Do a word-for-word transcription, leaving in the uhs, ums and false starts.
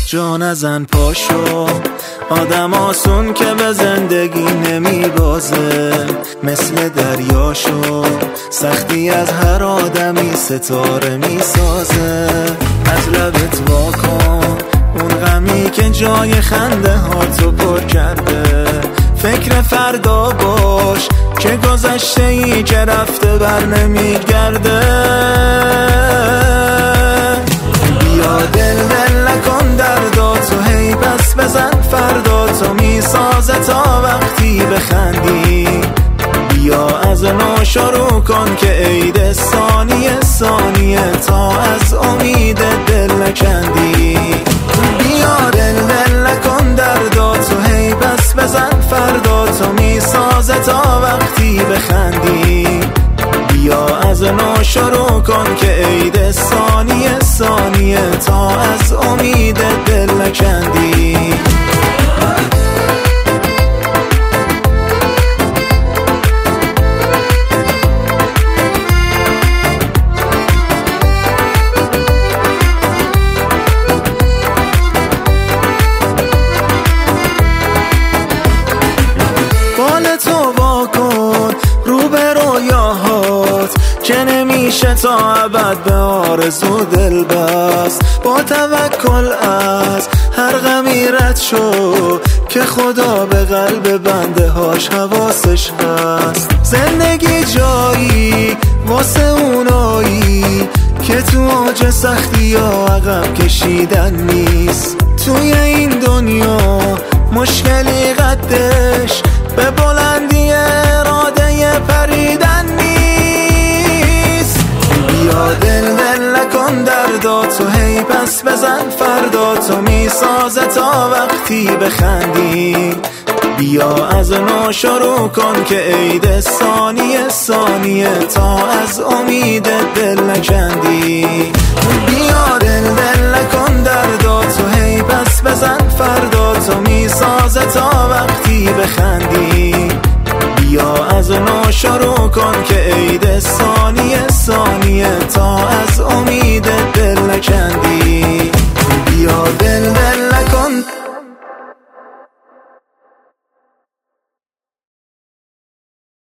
جا نزن پاشو، آدم آسون که به زندگی نمی بازه، مثل دریاشو سختی از هر آدمی ستاره می سازه. از لبت واکن اون غمی که جای خنده ها تو پر کرده، فکر فردا باش که گذشته ای که رفته بر نمی گرده. بیا دل دل نکن درداتو، هی پس بزن فردا تو می سازه تا وقتی بخندی. بیا از نو شروع کن که عید ثانیه ثانیه تا از امید دل نکندی. بیا دل دل نکن درداتو، هی پس بزن فردا تو می سازه تا وقتی بخندی. بیا از نو شروع کن که عید ثانیه ثانیه تا از امید دل نکندی. بالتو واکن رو به رویاهات که نمیشه تا ابد به آرزو دل بست. با توکل از هر غمی رد شو که خدا به قلب بنده هاش حواسش هست. زندگی جایی واسه اونایی که تو اوج سختی ها عقب کشیدن نیست. توی این دنیا مشکلی قدش به بلندی اراده پریدن نیست. بیا دل دل نکن درداتو، هی پس بزن فردا تو می سازه تا وقتی بخندی. بیا از نو شروع کن که عید ثانیه ثانیه تا از امید دل نکندی. بیا دل دل نکن درداتو، هی پس بزن فردا تو می سازه تا وقتی بخندی. بیا از نو شروع کن که عید ثانیه ثانیه تا